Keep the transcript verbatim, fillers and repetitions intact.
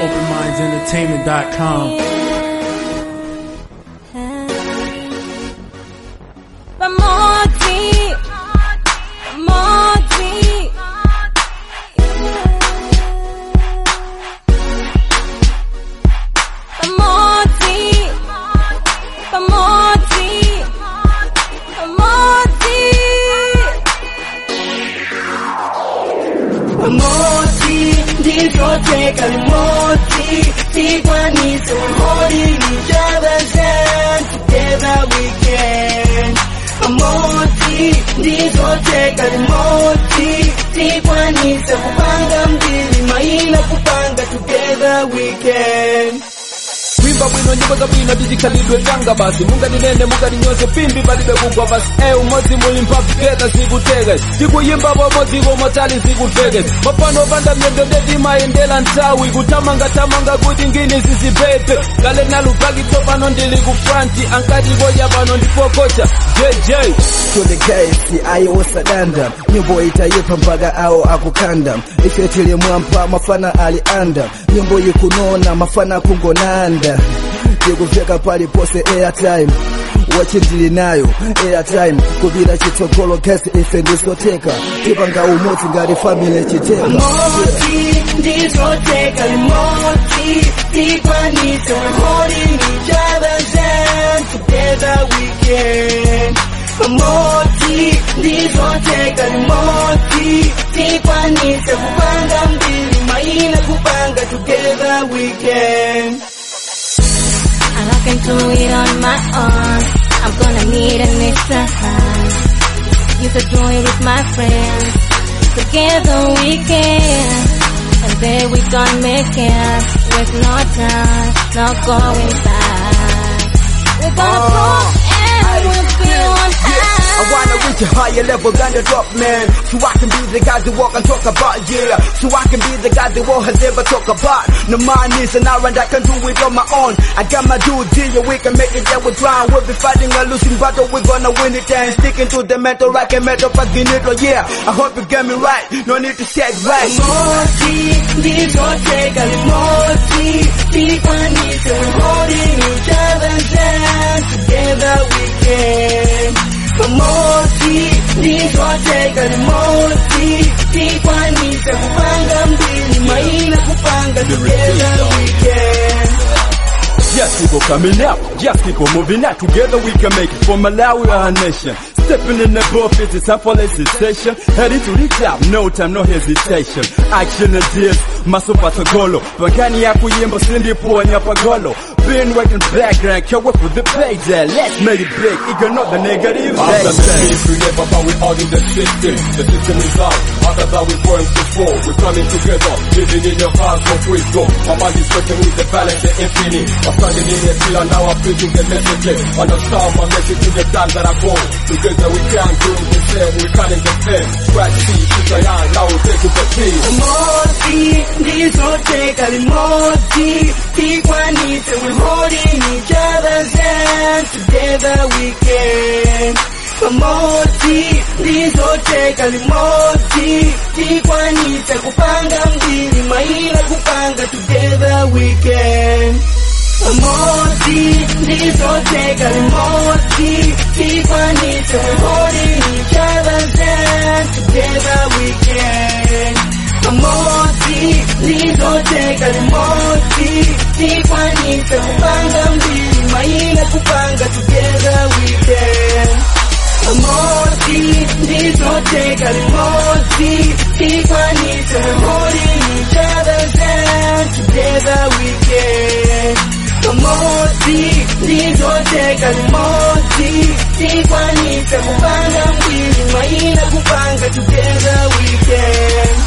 open minds entertainment dot com. Take a moti, take one is so holding each other's hand. Together we can. A moti, this will take a moti, take one is so kupanga mbili, maina kupanga. Together we can. Wimba wino nyimbo za wino dijikalidwe janga basi Munga ni nene munga ni nyoze pimbi balibe kukwa basi Eh umozi mulimpa together zikutege Siku yimba wamozi womotali zikutege Mapano banda miendo dedi maendela ntawi Kutamanga tamanga kudingini sisi pepe Gale na lupagi topa nondili kufranti Ankadi goja bano ndipokocha J J Tule kaisi ayo osadanda Nyimbo itayepa mpaga ao akukanda Ifetile mwampa mafana alianda Nyimbo yikunona mafana kungonanda Tikufyeka pali pose airtime Wachindili nayo airtime Kubira chitokolo kesi ife ndisoteka Tipanga umoti ngari family chiteka Moti, ndisoteka moti Tipa nito holding each other's hand. Together we can. Moti, ndisoteka moti Tipa nito kupanga mbili, maina kupanga. Together we can. And I can do it on my own. I'm gonna need an extra hand. You could do it with my friends. Together we can. And then we gonna make it with no time, no going back. We're gonna prove and we'll be on high. I wanna reach a higher level than the top man. So I can be the guy that walk and talk about, yeah. So I can be the guy the world has ever talked about. No man is an errand, I can do it on my own. I got my due deal, we can make it, yeah, we're trying. We'll be fighting a losing battle, we're gonna win it. And sticking to the mental, rock and metal, fucking it, oh yeah. I hope you get me right, no need to set right. Moti, this will take a moti. People need to holding each other's hand. Together we can. Moti, this will take a moti. People need to kupanga mbili, maina kupanga. Together we can. Yes, people coming out, yes, people moving out. Together we can make it for Malawi, our nation. Stepping in the buffet, it's time for legislation. Heading to the top, no time, no hesitation. Action and deals, muscle patagolo. Pagani ya kuyimbo, sindi po nyapagolo. Been working background, can't work with the pay there. Let's make it big, ignore the negative. After the days we never found we all in the system. The system is out, after that we weren't before. We're coming together, living in your heart for freedom. My mind is working with the balance and infinite. I'm standing in the field and now I'm preaching the message. Understand my message to the time that I go. Together we can't do the same, we can't interfere. Scratch the shit I am, now we're taking the key. Moti, this will take a moti. People need to holding each other's hand. Together we can. Moti, this will take a moti. People need to kupanga mbili, maina kupanga. Together we can. Moti, this will take a moti. People need to holding each other's hand. Together we can. Moti, this will take a moti. People need to kupanga mbili, maina kupanga. Together we can. Moti, this will take a moti. People need to holding each other's hand. Together we can. Moti, this will take a moti. People need to kupanga mbili, maina kupanga. Together we can.